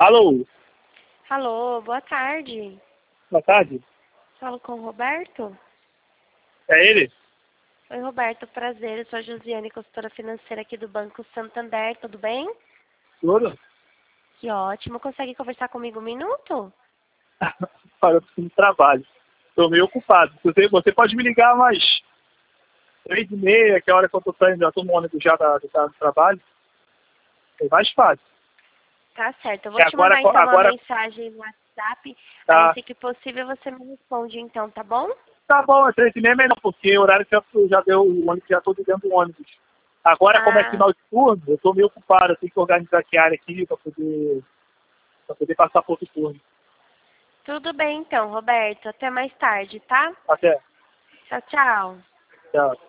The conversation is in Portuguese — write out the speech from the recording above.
Alô, Alô, boa tarde. boa tarde. Falo com o Roberto? É ele? Oi, Roberto, prazer. Eu sou a Josiane, consultora financeira aqui do Banco Santander, tudo bem? Tudo? Que ótimo. Consegue conversar comigo um minuto? Olha, eu preciso de trabalho. Estou meio ocupado. Você pode me ligar mais 3h30, que é a hora que eu estou saindo, já estou no ônibus já do trabalho. É mais fácil. Tá certo. Eu vou É te mandar então uma agora mensagem no WhatsApp. Aí, tá, assim que possível, você me responde então, tá bom? tá bom, é 3h30 melhor, porque o horário já deu, o ônibus, já estou dentro do ônibus. Agora, como é Ah, final de turno, eu estou meio ocupado, eu tenho que organizar aqui a área aqui para poder passar por outro turno. tudo bem então, Roberto. Até mais tarde, tá? Até. Tchau, tchau. Tchau.